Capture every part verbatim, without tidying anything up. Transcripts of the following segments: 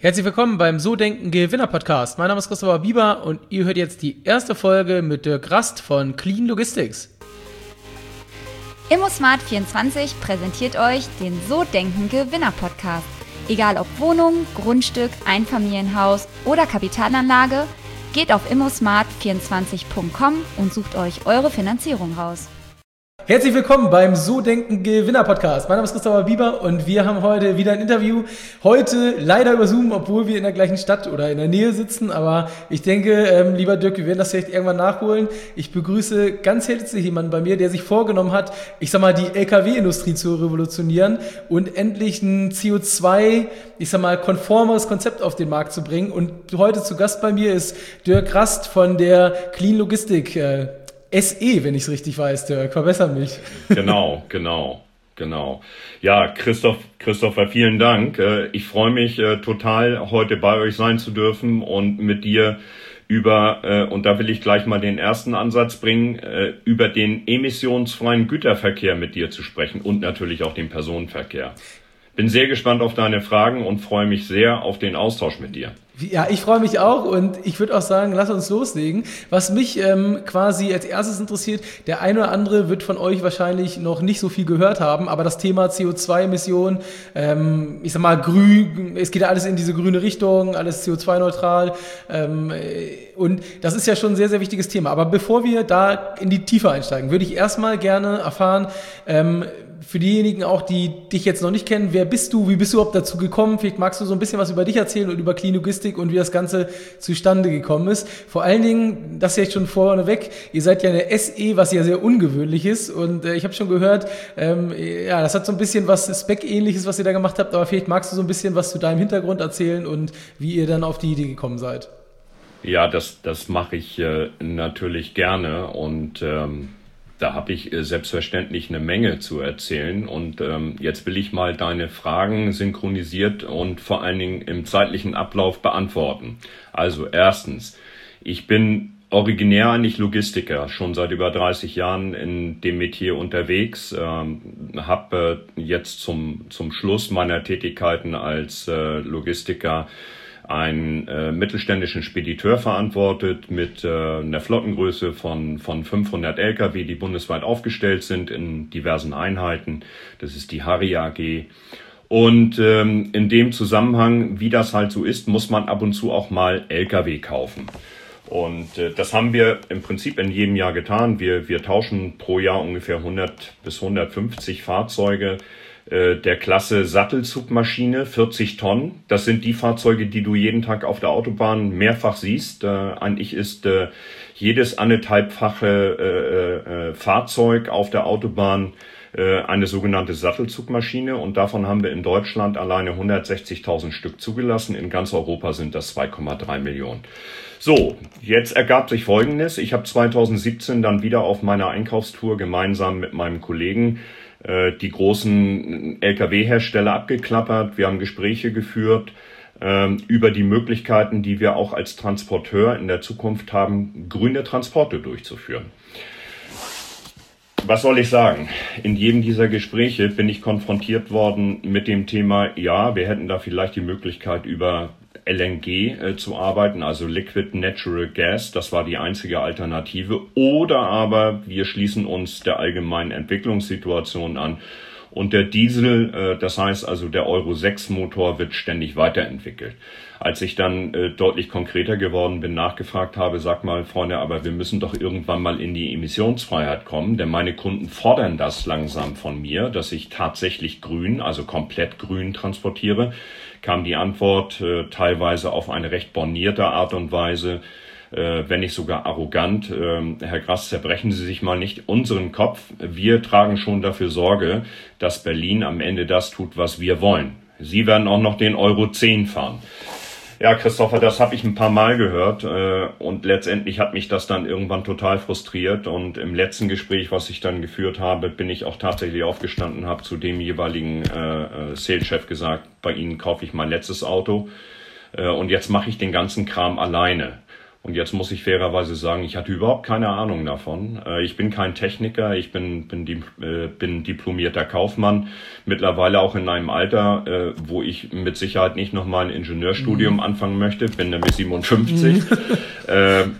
Herzlich willkommen beim So Denken Gewinner Podcast. Mein Name ist Christopher Bieber und ihr hört jetzt die erste Folge mit Dirk Rast von Clean Logistics. ImmoSmart vierundzwanzig präsentiert euch den So Denken Gewinner Podcast. Egal ob Wohnung, Grundstück, Einfamilienhaus oder Kapitalanlage, geht auf immosmart vierundzwanzig punkt com und sucht euch eure Finanzierung raus. Herzlich willkommen beim So Denken Gewinner Podcast. Mein Name ist Christopher Bieber und wir haben heute wieder ein Interview. Heute leider über Zoom, obwohl wir in der gleichen Stadt oder in der Nähe sitzen. Aber ich denke, ähm, lieber Dirk, wir werden das vielleicht irgendwann nachholen. Ich begrüße ganz herzlich jemanden bei mir, der sich vorgenommen hat, ich sag mal, die L K W-Industrie zu revolutionieren und endlich ein C O zwei, ich sag mal, konformes Konzept auf den Markt zu bringen. Und heute zu Gast bei mir ist Dirk Rast von der Clean Logistic äh, S E, wenn ich es richtig weiß, Dirk, verbessere mich. Genau, genau, genau. Ja, Christoph, Christopher, vielen Dank. Ich freue mich total, heute bei euch sein zu dürfen und mit dir über, und da will ich gleich mal den ersten Ansatz bringen, über den emissionsfreien Güterverkehr mit dir zu sprechen und natürlich auch den Personenverkehr. Bin sehr gespannt auf deine Fragen und freue mich sehr auf den Austausch mit dir. Ja, ich freue mich auch und ich würde auch sagen, lass uns loslegen. Was mich ähm, quasi als erstes interessiert, der eine oder andere wird von euch wahrscheinlich noch nicht so viel gehört haben, aber das Thema C O zwei Emissionen, ähm, ich sag mal grün, es geht ja alles in diese grüne Richtung, alles C O zwei neutral ähm, und das ist ja schon ein sehr, sehr wichtiges Thema. Aber bevor wir da in die Tiefe einsteigen, würde ich erstmal gerne erfahren, ähm, für diejenigen auch, die dich jetzt noch nicht kennen, wer bist du, wie bist du überhaupt dazu gekommen? Vielleicht magst du so ein bisschen was über dich erzählen und über Clean Logistic und wie das Ganze zustande gekommen ist. Vor allen Dingen, das jetzt schon vorneweg, ihr seid ja eine S E, was ja sehr ungewöhnlich ist und äh, ich habe schon gehört, ähm, ja, das hat so ein bisschen was Spec-ähnliches, was ihr da gemacht habt, aber vielleicht magst du so ein bisschen was zu deinem Hintergrund erzählen und wie ihr dann auf die Idee gekommen seid. Ja, das, das mache ich äh, natürlich gerne und ähm da habe ich äh, selbstverständlich eine Menge zu erzählen und ähm, jetzt will ich mal deine Fragen synchronisiert und vor allen Dingen im zeitlichen Ablauf beantworten. Also erstens, ich bin originär eigentlich Logistiker, schon seit über dreißig Jahren in dem Metier unterwegs, ähm, habe äh, jetzt zum, zum Schluss meiner Tätigkeiten als äh, Logistiker einen äh, mittelständischen Spediteur verantwortet mit äh, einer Flottengröße von von fünfhundert L K W, die bundesweit aufgestellt sind in diversen Einheiten. Das ist die Harry A G. Und ähm, in dem Zusammenhang, wie das halt so ist, muss man ab und zu auch mal L K W kaufen. Und äh, das haben wir im Prinzip in jedem Jahr getan. Wir wir tauschen pro Jahr ungefähr hundert bis hundertfünfzig Fahrzeuge der Klasse Sattelzugmaschine, vierzig Tonnen. Das sind die Fahrzeuge, die du jeden Tag auf der Autobahn mehrfach siehst. Äh, eigentlich ist äh, jedes anderthalbfache äh, äh, Fahrzeug auf der Autobahn äh, eine sogenannte Sattelzugmaschine und davon haben wir in Deutschland alleine hundertsechzigtausend Stück zugelassen. In ganz Europa sind das zwei Komma drei Millionen. So, jetzt ergab sich Folgendes. Ich habe zweitausendsiebzehn dann wieder auf meiner Einkaufstour gemeinsam mit meinem Kollegen die großen L K W-Hersteller abgeklappert. Wir haben Gespräche geführt ähm, über die Möglichkeiten, die wir auch als Transporteur in der Zukunft haben, grüne Transporte durchzuführen. Was soll ich sagen? In jedem dieser Gespräche bin ich konfrontiert worden mit dem Thema, ja, wir hätten da vielleicht die Möglichkeit, über L N G äh, zu arbeiten, also Liquid Natural Gas, das war die einzige Alternative, oder aber wir schließen uns der allgemeinen Entwicklungssituation an und der Diesel, äh, das heißt also der Euro sechs Motor wird ständig weiterentwickelt. Als ich dann äh, deutlich konkreter geworden bin, nachgefragt habe, sag mal, Freunde, aber wir müssen doch irgendwann mal in die Emissionsfreiheit kommen, denn meine Kunden fordern das langsam von mir, dass ich tatsächlich grün, also komplett grün transportiere, kam die Antwort äh, teilweise auf eine recht bornierte Art und Weise, äh, wenn nicht sogar arrogant. Äh, Herr Grass, zerbrechen Sie sich mal nicht unseren Kopf. Wir tragen schon dafür Sorge, dass Berlin am Ende das tut, was wir wollen. Sie werden auch noch den Euro zehn fahren. Ja, Christopher, das habe ich ein paar Mal gehört äh, und letztendlich hat mich das dann irgendwann total frustriert und im letzten Gespräch, was ich dann geführt habe, bin ich auch tatsächlich aufgestanden, habe zu dem jeweiligen äh, Sales-Chef gesagt, bei Ihnen kaufe ich mein letztes Auto äh, und jetzt mache ich den ganzen Kram alleine. Und jetzt muss ich fairerweise sagen, ich hatte überhaupt keine Ahnung davon. Ich bin kein Techniker, ich bin, bin, bin diplomierter Kaufmann. Mittlerweile auch in einem Alter, wo ich mit Sicherheit nicht nochmal ein Ingenieurstudium mhm. anfangen möchte. Bin nämlich siebenundfünfzig. Mhm.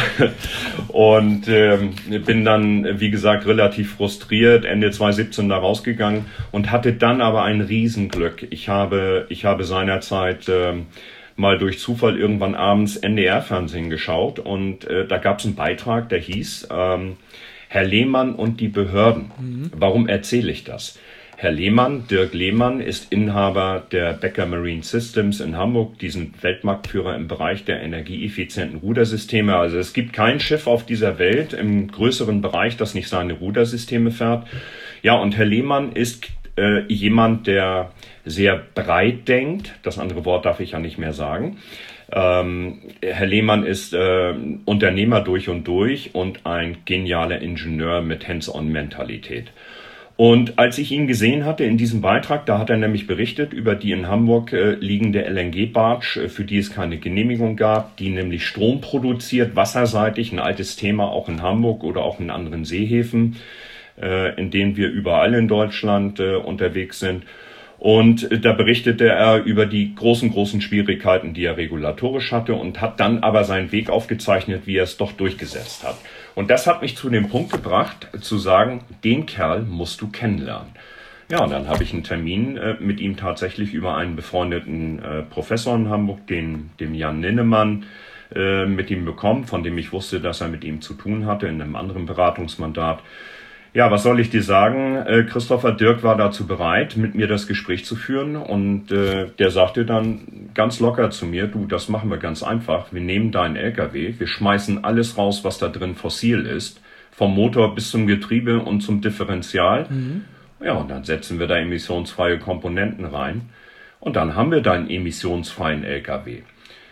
Und ähm, bin dann, wie gesagt, relativ frustriert Ende zweitausendsiebzehn da rausgegangen und hatte dann aber ein Riesenglück. Ich habe, ich habe seinerzeit ähm, mal durch Zufall irgendwann abends N D R-Fernsehen geschaut und äh, da gab es einen Beitrag, der hieß ähm, Herr Lehmann und die Behörden. Mhm. Warum erzähle ich das? Herr Lehmann, Dirk Lehmann, ist Inhaber der Becker Marine Systems in Hamburg, diesen Weltmarktführer im Bereich der energieeffizienten Rudersysteme. Also es gibt kein Schiff auf dieser Welt im größeren Bereich, das nicht seine Rudersysteme fährt. Ja, und Herr Lehmann ist äh, jemand, der sehr breit denkt. Das andere Wort darf ich ja nicht mehr sagen. Ähm, Herr Lehmann ist äh, Unternehmer durch und durch und ein genialer Ingenieur mit Hands-on-Mentalität. Und als ich ihn gesehen hatte in diesem Beitrag, da hat er nämlich berichtet über die in Hamburg äh, liegende L N G-Barge, äh, für die es keine Genehmigung gab, die nämlich Strom produziert, wasserseitig, ein altes Thema auch in Hamburg oder auch in anderen Seehäfen, äh, in denen wir überall in Deutschland äh, unterwegs sind. Und äh, da berichtete er über die großen, großen Schwierigkeiten, die er regulatorisch hatte und hat dann aber seinen Weg aufgezeichnet, wie er es doch durchgesetzt hat. Und das hat mich zu dem Punkt gebracht, zu sagen, den Kerl musst du kennenlernen. Ja, und dann habe ich einen Termin äh, mit ihm tatsächlich über einen befreundeten äh, Professor in Hamburg, den, dem Jan Ninnemann, äh, mit ihm bekommen, von dem ich wusste, dass er mit ihm zu tun hatte in einem anderen Beratungsmandat. Ja, was soll ich dir sagen? Äh, Christopher Dirk war dazu bereit, mit mir das Gespräch zu führen und äh, der sagte dann ganz locker zu mir, du, das machen wir ganz einfach. Wir nehmen deinen L K W, wir schmeißen alles raus, was da drin fossil ist, vom Motor bis zum Getriebe und zum Differential. Mhm. Ja, und dann setzen wir da emissionsfreie Komponenten rein und dann haben wir deinen emissionsfreien L K W.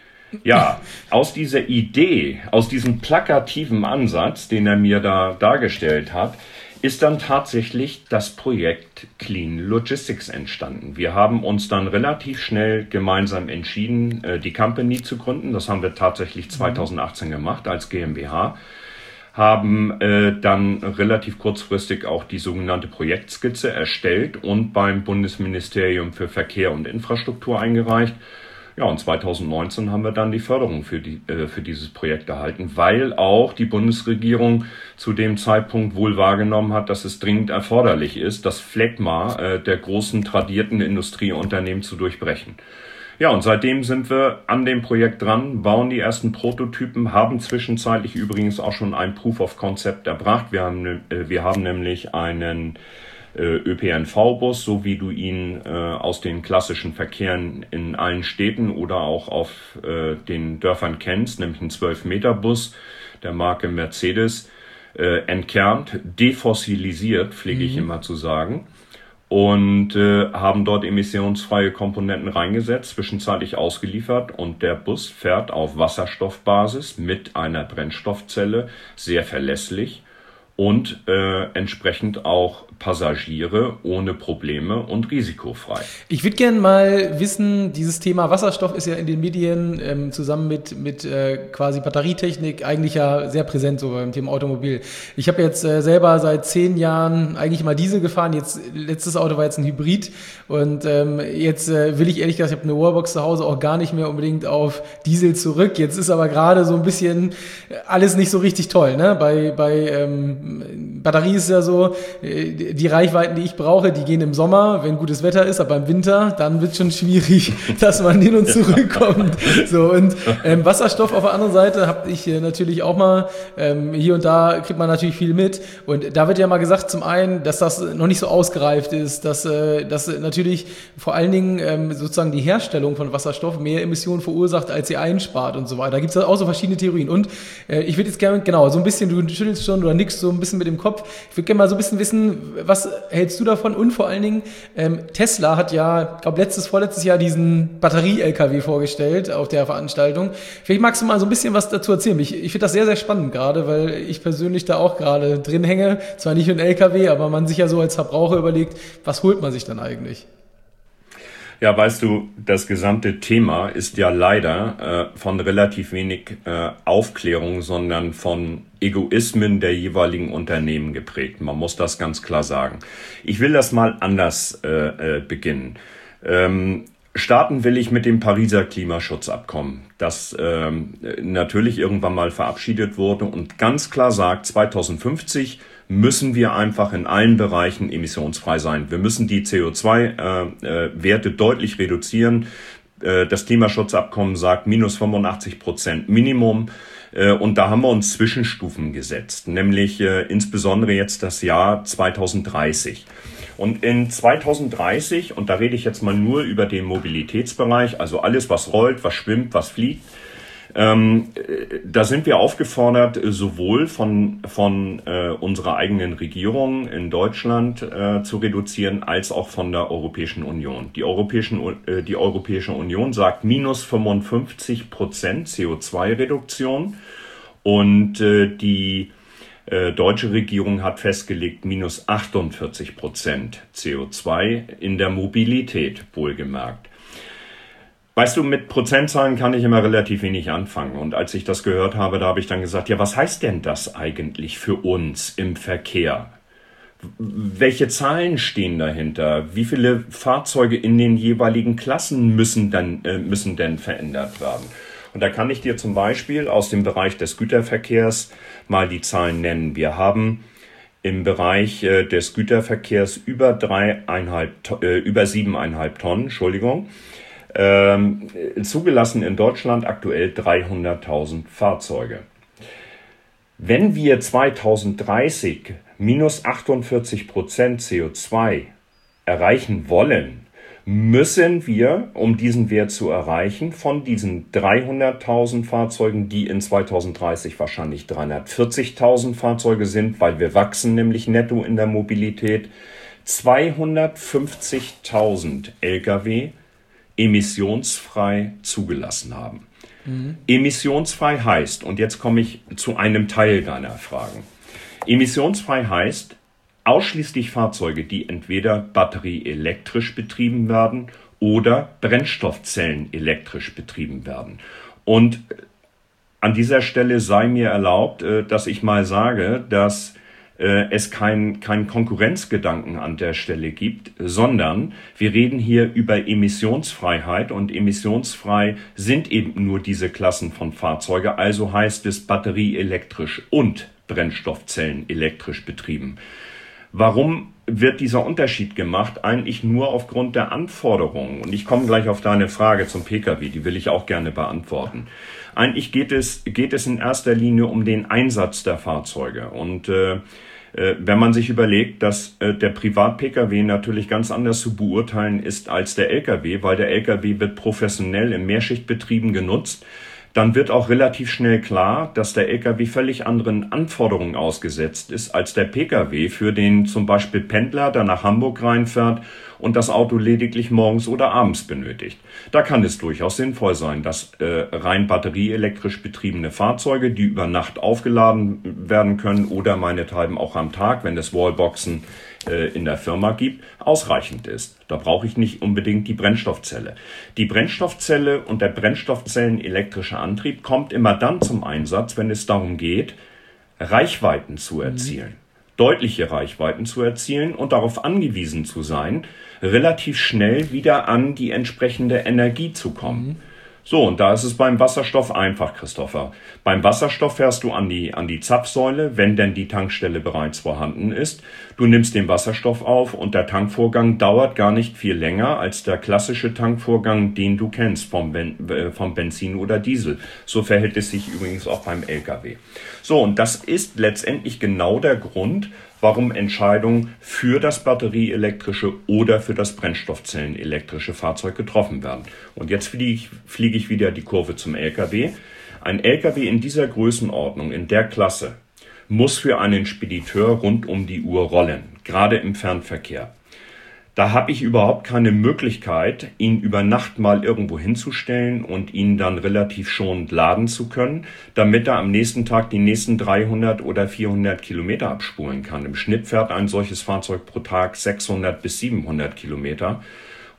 Ja, aus dieser Idee, aus diesem plakativen Ansatz, den er mir da dargestellt hat, ist dann tatsächlich das Projekt Clean Logistics entstanden. Wir haben uns dann relativ schnell gemeinsam entschieden, die Company zu gründen. Das haben wir tatsächlich zweitausendachtzehn gemacht als GmbH. Haben äh, dann relativ kurzfristig auch die sogenannte Projektskizze erstellt und beim Bundesministerium für Verkehr und Infrastruktur eingereicht. Ja, und zweitausendneunzehn haben wir dann die Förderung für, die, äh, für dieses Projekt erhalten, weil auch die Bundesregierung zu dem Zeitpunkt wohl wahrgenommen hat, dass es dringend erforderlich ist, das Phlegma äh, der großen tradierten Industrieunternehmen zu durchbrechen. Ja, und seitdem sind wir an dem Projekt dran, bauen die ersten Prototypen, haben zwischenzeitlich übrigens auch schon ein Proof of Concept erbracht. Wir haben, äh, wir haben nämlich einen Ö P N V-Bus, so wie du ihn äh, aus den klassischen Verkehren in allen Städten oder auch auf äh, den Dörfern kennst, nämlich einen zwölf Meter Bus der Marke Mercedes, äh, entkernt, defossilisiert, pflege ich mhm. immer zu sagen, und äh, haben dort emissionsfreie Komponenten reingesetzt, zwischenzeitlich ausgeliefert, und der Bus fährt auf Wasserstoffbasis mit einer Brennstoffzelle, sehr verlässlich und äh, entsprechend auch Passagiere ohne Probleme und risikofrei. Ich würde gerne mal wissen, dieses Thema Wasserstoff ist ja in den Medien ähm, zusammen mit mit äh, quasi Batterietechnik eigentlich ja sehr präsent so beim Thema Automobil. Ich habe jetzt äh, selber seit zehn Jahren eigentlich mal Diesel gefahren. Jetzt letztes Auto war jetzt ein Hybrid und ähm, jetzt äh, will ich ehrlich gesagt, ich habe eine Wallbox zu Hause, auch gar nicht mehr unbedingt auf Diesel zurück. Jetzt ist aber gerade so ein bisschen alles nicht so richtig toll, ne? Bei bei ähm, Batterie ist ja so, äh, die Reichweiten, die ich brauche, die gehen im Sommer, wenn gutes Wetter ist, aber im Winter, dann wird es schon schwierig, dass man hin und zurückkommt. So, und ähm, Wasserstoff auf der anderen Seite habe ich äh, natürlich auch mal, ähm, hier und da kriegt man natürlich viel mit. Und da wird ja mal gesagt, zum einen, dass das noch nicht so ausgereift ist, dass, äh, dass natürlich vor allen Dingen ähm, sozusagen die Herstellung von Wasserstoff mehr Emissionen verursacht, als sie einspart und so weiter. Da gibt es auch so verschiedene Theorien. Und äh, ich würde jetzt gerne, genau, so ein bisschen, du schüttelst schon oder nickst so ein bisschen mit dem Kopf, ich würde gerne mal so ein bisschen wissen, was hältst du davon? Und vor allen Dingen, ähm, Tesla hat ja, ich glaube, letztes, vorletztes Jahr diesen Batterie-L K W vorgestellt auf der Veranstaltung. Vielleicht magst du mal so ein bisschen was dazu erzählen. Ich, ich finde das sehr, sehr spannend gerade, weil ich persönlich da auch gerade drin hänge. Zwar nicht für einen L K W, aber man sich ja so als Verbraucher überlegt, was holt man sich dann eigentlich? Ja, weißt du, das gesamte Thema ist ja leider äh, von relativ wenig äh, Aufklärung, sondern von Egoismen der jeweiligen Unternehmen geprägt. Man muss das ganz klar sagen. Ich will das mal anders äh, äh, beginnen. Ähm, starten will ich mit dem Pariser Klimaschutzabkommen, das ähm, natürlich irgendwann mal verabschiedet wurde und ganz klar sagt, zweitausendfünfzig müssen wir einfach in allen Bereichen emissionsfrei sein. Wir müssen die C O zwei Werte deutlich reduzieren. Äh, das Klimaschutzabkommen sagt minus fünfundachtzig Prozent Minimum. Äh, und da haben wir uns Zwischenstufen gesetzt, nämlich äh, insbesondere jetzt das Jahr zweitausenddreißig. Und in zweitausenddreißig, und da rede ich jetzt mal nur über den Mobilitätsbereich, also alles, was rollt, was schwimmt, was fliegt, Ähm, da sind wir aufgefordert, sowohl von, von äh, unserer eigenen Regierung in Deutschland äh, zu reduzieren, als auch von der Europäischen Union. Die, Europäischen, äh, die Europäische Union sagt minus fünfundfünfzig Prozent C O zwei Reduktion und äh, die äh, deutsche Regierung hat festgelegt minus achtundvierzig Prozent C O zwei in der Mobilität, wohlgemerkt. Weißt du, mit Prozentzahlen kann ich immer relativ wenig anfangen. Und als ich das gehört habe, da habe ich dann gesagt, ja, was heißt denn das eigentlich für uns im Verkehr? Welche Zahlen stehen dahinter? Wie viele Fahrzeuge in den jeweiligen Klassen müssen dann, äh, müssen denn verändert werden? Und da kann ich dir zum Beispiel aus dem Bereich des Güterverkehrs mal die Zahlen nennen. Wir haben im Bereich äh, des Güterverkehrs über dreieinhalb, äh, über siebeneinhalb Tonnen, Entschuldigung, Ähm, zugelassen in Deutschland aktuell dreihunderttausend Fahrzeuge. Wenn wir zweitausenddreißig minus achtundvierzig Prozent C O zwei erreichen wollen, müssen wir, um diesen Wert zu erreichen, von diesen dreihunderttausend Fahrzeugen, die in zweitausenddreißig wahrscheinlich dreihundertvierzigtausend Fahrzeuge sind, weil wir wachsen nämlich netto in der Mobilität, zweihundertfünfzigtausend Lkw emissionsfrei zugelassen haben. Mhm. Emissionsfrei heißt, und jetzt komme ich zu einem Teil deiner Fragen, emissionsfrei heißt ausschließlich Fahrzeuge, die entweder batterieelektrisch betrieben werden oder Brennstoffzellen elektrisch betrieben werden. Und an dieser Stelle sei mir erlaubt, dass ich mal sage, dass es keinen kein Konkurrenzgedanken an der Stelle gibt, sondern wir reden hier über Emissionsfreiheit und emissionsfrei sind eben nur diese Klassen von Fahrzeuge, also heißt es batterieelektrisch und Brennstoffzellen elektrisch betrieben. Warum wird dieser Unterschied gemacht? Eigentlich nur aufgrund der Anforderungen. Und ich komme gleich auf deine Frage zum Pkw, die will ich auch gerne beantworten. Eigentlich geht es, geht es in erster Linie um den Einsatz der Fahrzeuge. Und äh, wenn man sich überlegt, dass äh, der Privat-Pkw natürlich ganz anders zu beurteilen ist als der Lkw, weil der Lkw wird professionell in Mehrschichtbetrieben genutzt, dann wird auch relativ schnell klar, dass der Lkw völlig anderen Anforderungen ausgesetzt ist als der Pkw, für den zum Beispiel Pendler, der nach Hamburg reinfährt und das Auto lediglich morgens oder abends benötigt. Da kann es durchaus sinnvoll sein, dass äh, rein batterieelektrisch betriebene Fahrzeuge, die über Nacht aufgeladen werden können oder meinethalben auch am Tag, wenn es Wallboxen äh, in der Firma gibt, ausreichend ist. Da brauche ich nicht unbedingt die Brennstoffzelle. Die Brennstoffzelle und der brennstoffzellenelektrische Antrieb kommt immer dann zum Einsatz, wenn es darum geht, Reichweiten zu erzielen. Mhm. Deutliche Reichweiten zu erzielen und darauf angewiesen zu sein, relativ schnell wieder an die entsprechende Energie zu kommen. Mhm. So, und da ist es beim Wasserstoff einfach, Christopher. Beim Wasserstoff fährst du an die, an die Zapfsäule, wenn denn die Tankstelle bereits vorhanden ist. Du nimmst den Wasserstoff auf und der Tankvorgang dauert gar nicht viel länger als der klassische Tankvorgang, den du kennst vom, ben, äh, vom Benzin oder Diesel. So verhält es sich übrigens auch beim Lkw. So, und das ist letztendlich genau der Grund, warum Entscheidungen für das batterieelektrische oder für das brennstoffzellenelektrische Fahrzeug getroffen werden. Und jetzt fliege ich, fliege ich wieder die Kurve zum Lkw. Ein Lkw in dieser Größenordnung, in der Klasse, muss für einen Spediteur rund um die Uhr rollen, gerade im Fernverkehr. Da habe ich überhaupt keine Möglichkeit, ihn über Nacht mal irgendwo hinzustellen und ihn dann relativ schonend laden zu können, damit er am nächsten Tag die nächsten dreihundert oder vierhundert Kilometer abspulen kann. Im Schnitt fährt ein solches Fahrzeug pro Tag sechshundert bis siebenhundert Kilometer.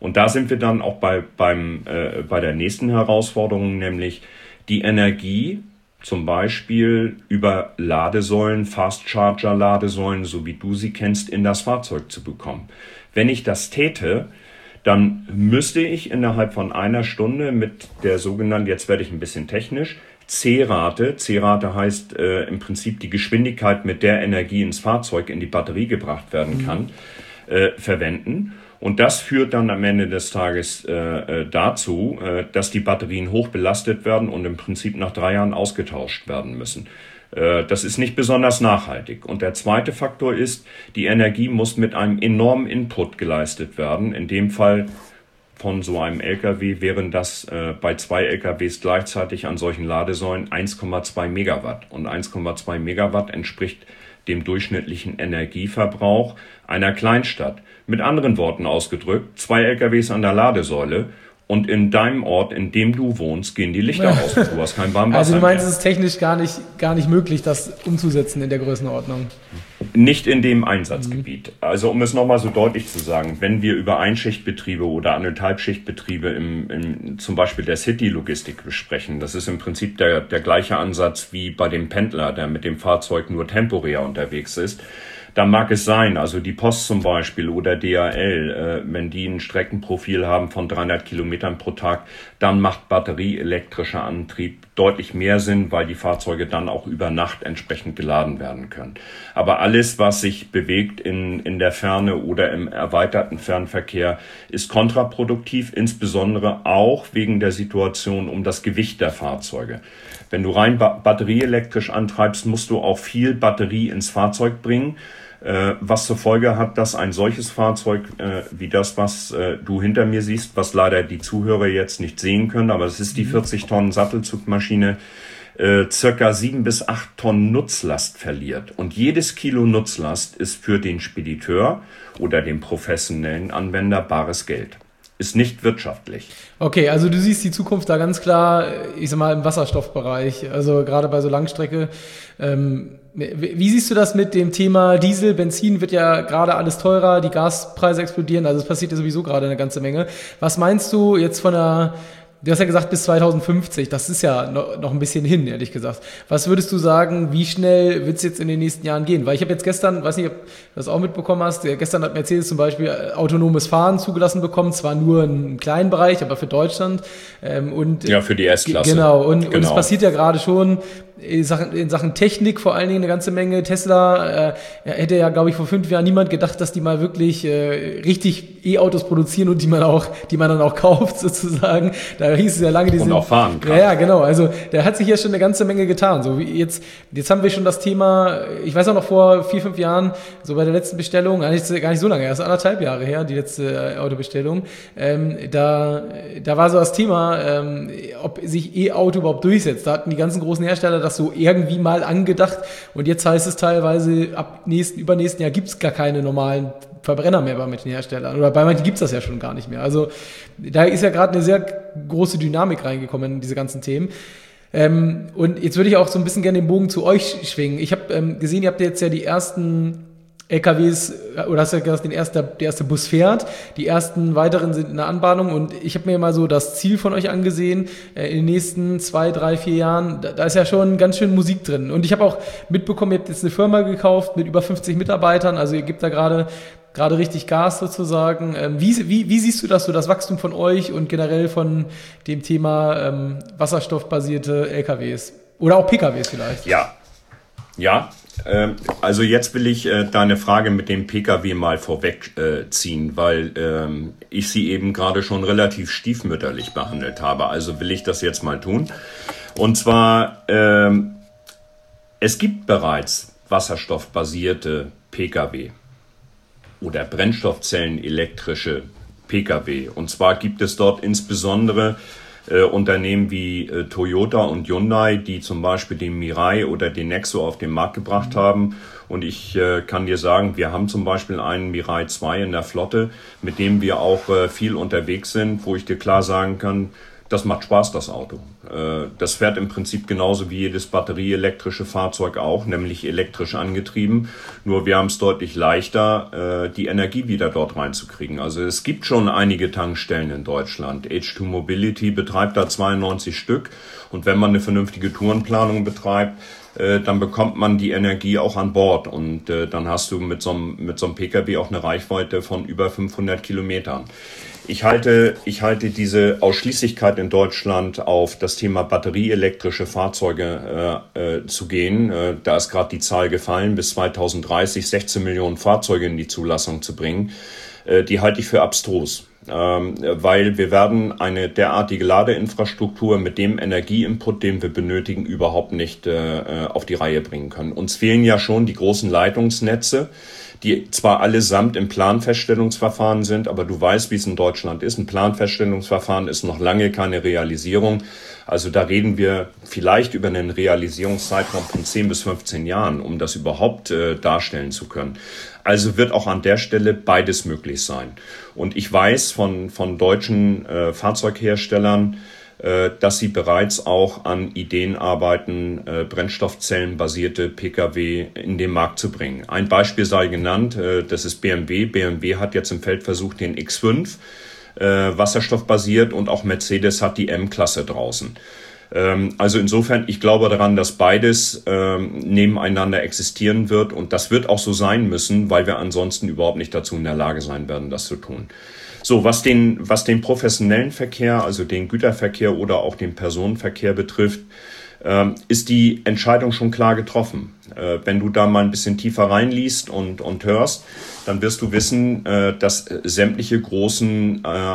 Und da sind wir dann auch bei, beim, äh, bei der nächsten Herausforderung, nämlich die Energie zum Beispiel über Ladesäulen, Fast-Charger-Ladesäulen, so wie du sie kennst, in das Fahrzeug zu bekommen. Wenn ich das täte, dann müsste ich innerhalb von einer Stunde mit der sogenannten, jetzt werde ich ein bisschen technisch, C-Rate, C-Rate heißt äh, im Prinzip die Geschwindigkeit, mit der Energie ins Fahrzeug, in die Batterie gebracht werden kann, mhm. äh, verwenden. Und das führt dann am Ende des Tages äh, dazu, äh, dass die Batterien hoch belastet werden und im Prinzip nach drei Jahren ausgetauscht werden müssen. Äh, das ist nicht besonders nachhaltig. Und der zweite Faktor ist, die Energie muss mit einem enormen Input geleistet werden. In dem Fall von so einem L K W wären das äh, bei zwei L K Ws gleichzeitig an solchen Ladesäulen eins Komma zwei Megawatt. Und eins Komma zwei Megawatt entspricht dem durchschnittlichen Energieverbrauch einer Kleinstadt. Mit anderen Worten ausgedrückt, zwei L K Ws an der Ladesäule und in deinem Ort, in dem du wohnst, gehen die Lichter aus und du hast kein warmes Wasser. Also du meinst, mehr. Es ist technisch gar nicht, gar nicht möglich, das umzusetzen in der Größenordnung? Nicht in dem Einsatzgebiet. Mhm. Also um es nochmal so deutlich zu sagen, wenn wir über Einschichtbetriebe oder Anderthalbschichtbetriebe im, im zum Beispiel der City-Logistik sprechen, das ist im Prinzip der, der gleiche Ansatz wie bei dem Pendler, der mit dem Fahrzeug nur temporär unterwegs ist. Da mag es sein, also die Post zum Beispiel oder D H L, äh, wenn die ein Streckenprofil haben von dreihundert Kilometern pro Tag, dann macht batterieelektrischer Antrieb deutlich mehr Sinn, weil die Fahrzeuge dann auch über Nacht entsprechend geladen werden können. Aber alles, was sich bewegt in, in der Ferne oder im erweiterten Fernverkehr, ist kontraproduktiv, insbesondere auch wegen der Situation um das Gewicht der Fahrzeuge. Wenn du rein ba- batterieelektrisch antreibst, musst du auch viel Batterie ins Fahrzeug bringen, äh, was zur Folge hat, dass ein solches Fahrzeug äh, wie das, was äh, du hinter mir siehst, was leider die Zuhörer jetzt nicht sehen können, aber es ist die vierzig Tonnen Sattelzugmaschine, äh, circa sieben bis acht Tonnen Nutzlast verliert. Und jedes Kilo Nutzlast ist für den Spediteur oder den professionellen Anwender bares Geld. Ist nicht wirtschaftlich. Okay, also du siehst die Zukunft da ganz klar, ich sag mal, im Wasserstoffbereich, also gerade bei so Langstrecke. Ähm, wie siehst du das mit dem Thema Diesel? Benzin wird ja gerade alles teurer, die Gaspreise explodieren, also es passiert ja sowieso gerade eine ganze Menge. Was meinst du jetzt von der... Du hast ja gesagt, bis zweitausendfünfzig, das ist ja noch, noch ein bisschen hin, ehrlich gesagt. Was würdest du sagen, wie schnell wird es jetzt in den nächsten Jahren gehen? Weil ich habe jetzt gestern, weiß nicht, ob du das auch mitbekommen hast, gestern hat Mercedes zum Beispiel autonomes Fahren zugelassen bekommen, zwar nur einen kleinen Bereich, aber für Deutschland. Ähm, und ja, für die S-Klasse. Genau, und, genau. und es passiert ja gerade schon in Sachen, in Sachen Technik vor allen Dingen eine ganze Menge. Tesla äh, hätte ja, glaube ich, vor fünf Jahren niemand gedacht, dass die mal wirklich äh, richtig E-Autos produzieren und die man auch, die man dann auch kauft sozusagen. Da hieß es ja lange, die und sind, auch fahren kann. Ja, ja, genau. Also da hat sich ja schon eine ganze Menge getan. So wie jetzt, jetzt haben wir schon das Thema. Ich weiß auch noch vor vier, fünf Jahren, so bei der letzten Bestellung, gar nicht, gar nicht so lange, erst anderthalb Jahre her, die letzte Autobestellung. Ähm, da, da war so das Thema, ähm, ob sich E-Auto überhaupt durchsetzt. Da hatten die ganzen großen Hersteller das so irgendwie mal angedacht und jetzt heißt es teilweise, ab nächsten, übernächsten Jahr gibt's gar keine normalen Verbrenner mehr bei manchen Herstellern. Oder bei manchen gibt's das ja schon gar nicht mehr. Also da ist ja gerade eine sehr große Dynamik reingekommen in diese ganzen Themen. Ähm, und jetzt würde ich auch so ein bisschen gerne den Bogen zu euch schwingen. Ich habe ähm, gesehen, ihr habt jetzt ja die ersten L K Ws, oder hast du ja gesagt, den erste, der erste Bus fährt, die ersten weiteren sind in der Anbahnung und ich habe mir mal so das Ziel von euch angesehen, äh, in den nächsten zwei, drei, vier Jahren, da, da ist ja schon ganz schön Musik drin und ich habe auch mitbekommen, ihr habt jetzt eine Firma gekauft mit über fünfzig Mitarbeitern, also ihr gebt da gerade gerade richtig Gas sozusagen. Ähm, wie, wie, wie siehst du das, so das Wachstum von euch und generell von dem Thema ähm, wasserstoffbasierte L K Ws oder auch P K Ws vielleicht? Ja, ja. Also jetzt will ich äh, deine Frage mit dem P K W mal vorwegziehen, äh, weil ähm, ich sie eben gerade schon relativ stiefmütterlich behandelt habe. Also will ich das jetzt mal tun. Und zwar, ähm, es gibt bereits wasserstoffbasierte P K W oder brennstoffzellenelektrische P K W. Und zwar gibt es dort insbesondere Äh, Unternehmen wie äh, Toyota und Hyundai, die zum Beispiel den Mirai oder den Nexo auf den Markt gebracht haben. Und ich äh, kann dir sagen, wir haben zum Beispiel einen Mirai zwei in der Flotte, mit dem wir auch äh, viel unterwegs sind, wo ich dir klar sagen kann, das macht Spaß, das Auto. Das fährt im Prinzip genauso wie jedes batterieelektrische Fahrzeug auch, nämlich elektrisch angetrieben. Nur wir haben es deutlich leichter, die Energie wieder dort reinzukriegen. Also es gibt schon einige Tankstellen in Deutschland. H zwei Mobility betreibt da zweiundneunzig Stück. Und wenn man eine vernünftige Tourenplanung betreibt, dann bekommt man die Energie auch an Bord. Und dann hast du mit so einem, mit so einem Pkw auch eine Reichweite von über fünfhundert Kilometern. Ich halte, ich halte diese Ausschließlichkeit in Deutschland auf das Thema batterieelektrische Fahrzeuge äh, äh, zu gehen. Äh, da ist gerade die Zahl gefallen, bis zweitausenddreißig sechzehn Millionen Fahrzeuge in die Zulassung zu bringen. Äh, die halte ich für abstrus. Ähm, weil wir werden eine derartige Ladeinfrastruktur mit dem Energieinput, den wir benötigen, überhaupt nicht äh, auf die Reihe bringen können. Uns fehlen ja schon die großen Leitungsnetze, die zwar allesamt im Planfeststellungsverfahren sind, aber du weißt, wie es in Deutschland ist. Ein Planfeststellungsverfahren ist noch lange keine Realisierung. Also da reden wir vielleicht über einen Realisierungszeitraum von zehn bis fünfzehn Jahren, um das überhaupt äh, darstellen zu können. Also wird auch an der Stelle beides möglich sein. Und ich weiß von, von deutschen äh, Fahrzeugherstellern, äh, dass sie bereits auch an Ideen arbeiten, äh, brennstoffzellenbasierte Pkw in den Markt zu bringen. Ein Beispiel sei genannt, äh, das ist B M W. B M W hat jetzt im Feldversuch den X fünf, äh, wasserstoffbasiert, und auch Mercedes hat die M-Klasse draußen. Also insofern, ich glaube daran, dass beides ähm, nebeneinander existieren wird, und das wird auch so sein müssen, weil wir ansonsten überhaupt nicht dazu in der Lage sein werden, das zu tun. So, was den, was den professionellen Verkehr, also den Güterverkehr oder auch den Personenverkehr betrifft, ähm, ist die Entscheidung schon klar getroffen. Äh, wenn du da mal ein bisschen tiefer reinliest und, und hörst, dann wirst du wissen, äh, dass sämtliche großen äh,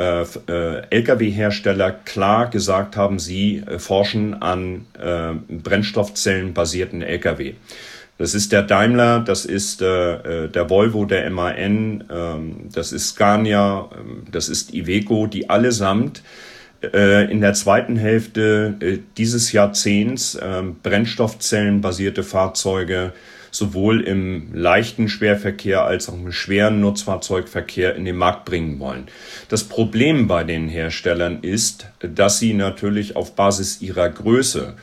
L K W-Hersteller klar gesagt haben, sie äh, forschen an äh, brennstoffzellenbasierten L K W. Das ist der Daimler, das ist äh, der Volvo, der M A N, äh, das ist Scania, äh, das ist Iveco, die allesamt äh, in der zweiten Hälfte äh, dieses Jahrzehnts äh, brennstoffzellenbasierte Fahrzeuge sowohl im leichten Schwerverkehr als auch im schweren Nutzfahrzeugverkehr in den Markt bringen wollen. Das Problem bei den Herstellern ist, dass sie natürlich auf Basis ihrer Größe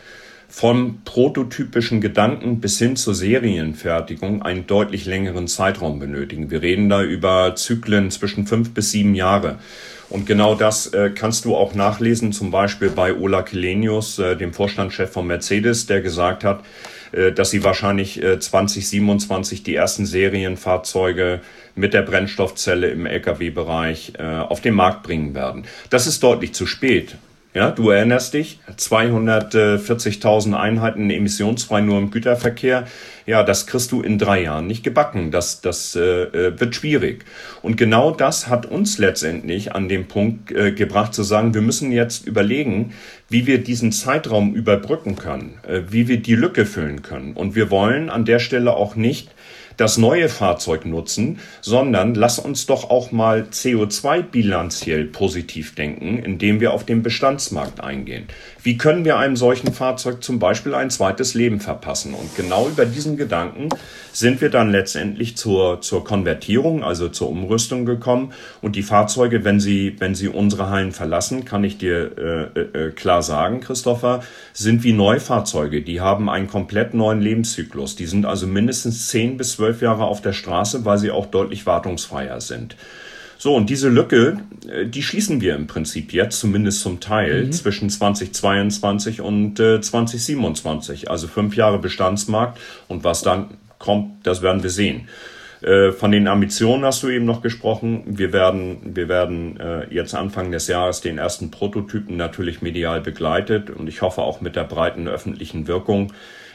vom prototypischen Gedanken bis hin zur Serienfertigung einen deutlich längeren Zeitraum benötigen. Wir reden da über Zyklen zwischen fünf bis sieben Jahre. Und genau das äh, kannst du auch nachlesen, zum Beispiel bei Ola Källenius, äh, dem Vorstandschef von Mercedes, der gesagt hat, dass sie wahrscheinlich zwanzig siebenundzwanzig die ersten Serienfahrzeuge mit der Brennstoffzelle im L K W-Bereich auf den Markt bringen werden. Das ist deutlich zu spät. Ja, du erinnerst dich, zweihundertvierzigtausend Einheiten emissionsfrei nur im Güterverkehr. Ja, das kriegst du in drei Jahren nicht gebacken. Das, das äh, wird schwierig. Und genau das hat uns letztendlich an den Punkt äh, gebracht, zu sagen, wir müssen jetzt überlegen, wie wir diesen Zeitraum überbrücken können, äh, wie wir die Lücke füllen können. Und wir wollen an der Stelle auch nicht das neue Fahrzeug nutzen, sondern lass uns doch auch mal C O zwei bilanziell positiv denken, indem wir auf den Bestandsmarkt eingehen. Wie können wir einem solchen Fahrzeug zum Beispiel ein zweites Leben verpassen? Und genau über diesen Gedanken sind wir dann letztendlich zur, zur Konvertierung, also zur Umrüstung gekommen. Und die Fahrzeuge, wenn sie, wenn sie unsere Hallen verlassen, kann ich dir äh, äh, klar sagen, Christopher, sind wie Neufahrzeuge. Die haben einen komplett neuen Lebenszyklus. Die sind also mindestens zehn bis zwölf Jahre auf der Straße, weil sie auch deutlich wartungsfreier sind. So, und diese Lücke, die schließen wir im Prinzip jetzt, zumindest zum Teil, mhm. zwischen zweitausendzweiundzwanzig und äh, zweitausendsiebenundzwanzig. Also fünf Jahre Bestandsmarkt, und was dann kommt, das werden wir sehen. Äh, von den Ambitionen hast du eben noch gesprochen. Wir werden, wir werden äh, jetzt Anfang des Jahres den ersten Prototypen natürlich medial begleitet, und ich hoffe auch mit der breiten öffentlichen Wirkung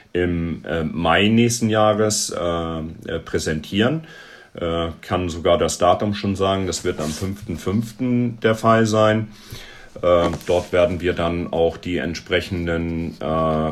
im äh, Mai nächsten Jahres äh, äh, präsentieren. Äh, kann sogar das Datum schon sagen, das wird am fünften fünften der Fall sein. Äh, dort werden wir dann auch die entsprechenden äh,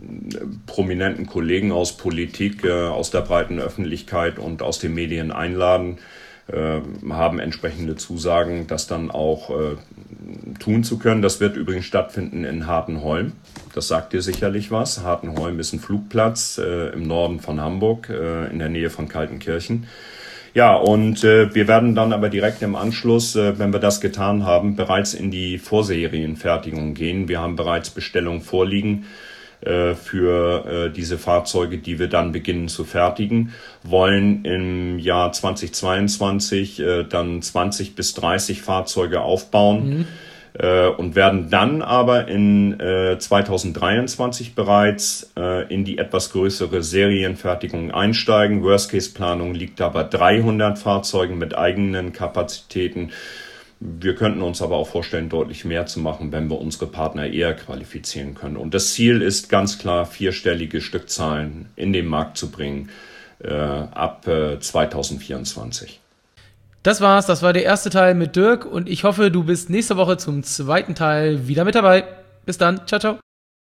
prominenten Kollegen aus Politik, äh, aus der breiten Öffentlichkeit und aus den Medien einladen, äh, haben entsprechende Zusagen, das dann auch äh, tun zu können. Das wird übrigens stattfinden in Hartenholm. Das sagt dir sicherlich was. Hartenholm ist ein Flugplatz äh, im Norden von Hamburg, äh, in der Nähe von Kaltenkirchen. Ja, und äh, wir werden dann aber direkt im Anschluss, äh, wenn wir das getan haben, bereits in die Vorserienfertigung gehen. Wir haben bereits Bestellungen vorliegen äh, für äh, diese Fahrzeuge, die wir dann beginnen zu fertigen. Wollen im Jahr zweitausendzweiundzwanzig äh, dann zwanzig bis dreißig Fahrzeuge aufbauen. Mhm. Und werden dann aber in äh, zweitausenddreiundzwanzig bereits äh, in die etwas größere Serienfertigung einsteigen. Worst-Case-Planung liegt da bei dreihundert Fahrzeugen mit eigenen Kapazitäten. Wir könnten uns aber auch vorstellen, deutlich mehr zu machen, wenn wir unsere Partner eher qualifizieren können. Und das Ziel ist ganz klar, vierstellige Stückzahlen in den Markt zu bringen äh, ab äh, zweitausendvierundzwanzig. Das war's, das war der erste Teil mit Dirk und ich hoffe, du bist nächste Woche zum zweiten Teil wieder mit dabei. Bis dann, ciao, ciao.